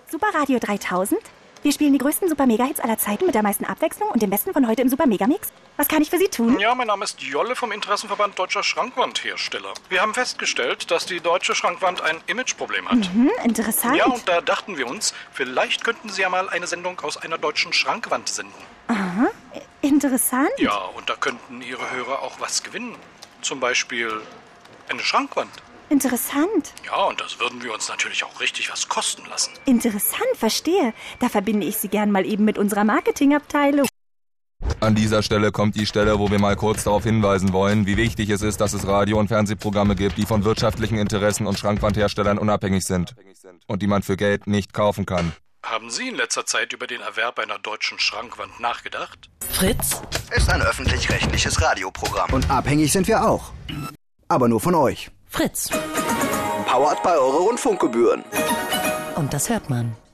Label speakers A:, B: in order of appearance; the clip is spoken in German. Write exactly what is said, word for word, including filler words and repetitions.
A: Super Radio dreitausend? Wir spielen die größten Super-Mega-Hits aller Zeiten mit der meisten Abwechslung und dem Besten von heute im Super-Mega-Mix. Was kann ich für Sie tun?
B: Ja, mein Name ist Jolle vom Interessenverband Deutscher Schrankwandhersteller. Wir haben festgestellt, dass die deutsche Schrankwand ein Imageproblem hat.
A: Mhm, interessant.
B: Ja, und da dachten wir uns, vielleicht könnten Sie ja mal eine Sendung aus einer deutschen Schrankwand senden.
A: Aha, interessant.
B: Ja, und da könnten Ihre Hörer auch was gewinnen. Zum Beispiel eine Schrankwand.
A: Interessant.
B: Ja, und das würden wir uns natürlich auch richtig was kosten lassen.
A: Interessant, verstehe. Da verbinde ich Sie gern mal eben mit unserer Marketingabteilung.
C: An dieser Stelle kommt die Stelle, wo wir mal kurz darauf hinweisen wollen, wie wichtig es ist, dass es Radio- und Fernsehprogramme gibt, die von wirtschaftlichen Interessen und Schrankwandherstellern unabhängig sind und die man für Geld nicht kaufen kann.
B: Haben Sie in letzter Zeit über den Erwerb einer deutschen Schrankwand nachgedacht?
D: Fritz
E: ist ein öffentlich-rechtliches Radioprogramm.
F: Und abhängig sind wir auch. Aber nur von euch.
D: Fritz.
E: Powered bei eure Rundfunkgebühren.
D: Und das hört man.